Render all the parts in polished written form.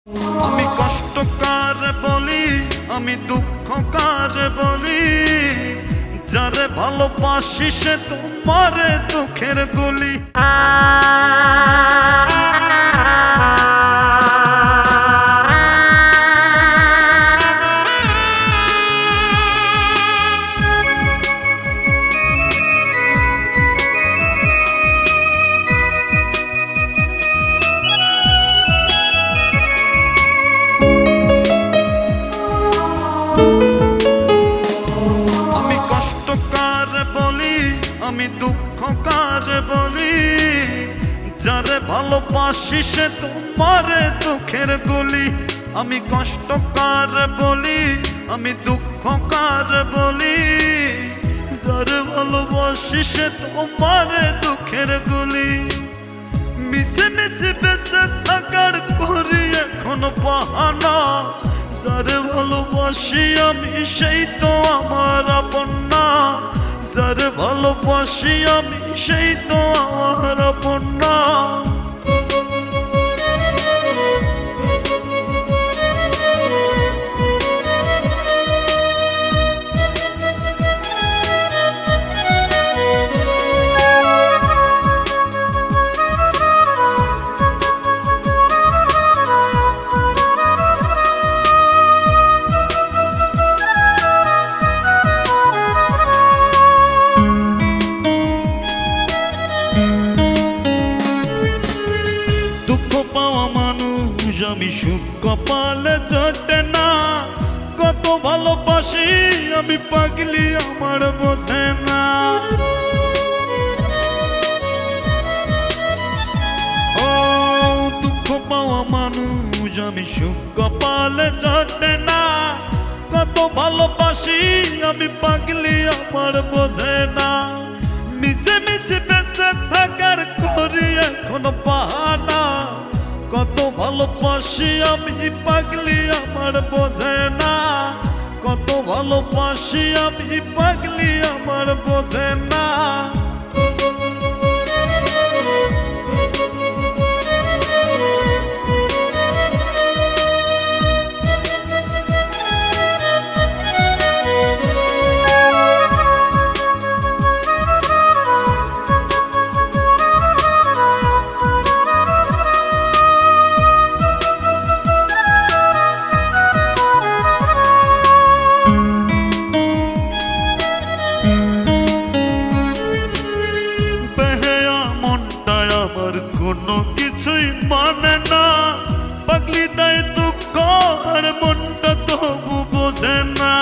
আমি কষ্ট কার বলি, আমি দুঃখ কার বলি, যারে ভালোবাসি সে তোমারে দুঃখের গুলি। আমি দুঃখ কার বলি, যারে ভালোবাসি সে তোমারে দুঃখের গুলি। আমি কষ্ট কার বলি, আমি দুঃখ কার বলি, যারে ভালোবাসি সে তোমারে দুঃখের গুলি। মিছে মিছে বেঁচে থাকার করি এখন বাহানা, যারে ভালোবাসি আমি সেই তো আমার আপন না, যারে ভালোবাসি আমি সেই তো আমার আপন না। আমি সুখ কপালে জোটে না, কত ভালোবাসি আমি পাগলি আমার বোঝে না। ও দুঃখ পাওয়া মানুষ আমি সুখ কপালে জোটে না, কত ভালোবাসি আমি পাগলি আমার বোঝে না। মিছে মিছে বেঁচে থাকার করি এখন বাহানা, কত ভালোবাসি আমি পাগলি আমার বোঝে না, কত ভালোবাসি আমি পাগলি আমার বোঝে না। কোনো কিছুই মানে না, পাগলি দেয় দুঃখ আর মনটা তবু বোঝে না।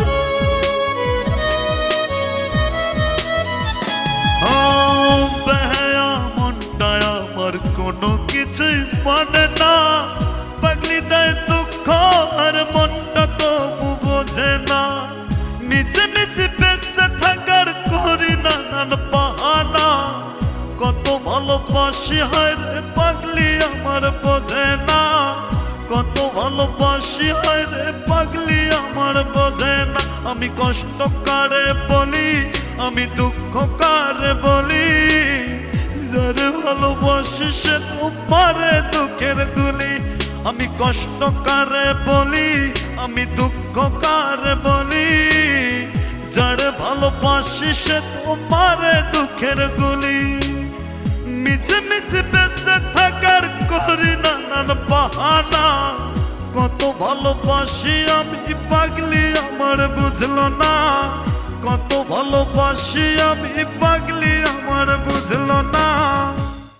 ও বেহায়া মনটায় আমার কোনো কিছুই মানে না, পাগলি দেয় দুঃখ আর মনটা তবু বোঝে না। মিছে মিছে বেঁচে থাকার করি নানান বাহানা, কত ভালোবাসি হায় রে পাগলি আমার বোঝে না, কত ভালোবাসি হায় রে পাগলি আমার বোঝে না। আমি কষ্ট কারে বলি, আমি দুঃখ কারে বলি, যারে ভালোবাসি সে তোমারে দুঃখের গুলি। আমি কষ্ট কারে বলি, আমি দুঃখ কারে বলি, যারে ভালোবাসি সে তোমারে দুঃখের গুলি। মিছে মিছে বেঁচে থাকার করি নানান বাহানা, কত ভালোবাসি আমি পাগলি আমার বুঝলো না, কত ভালোবাসি আমি পাগলি।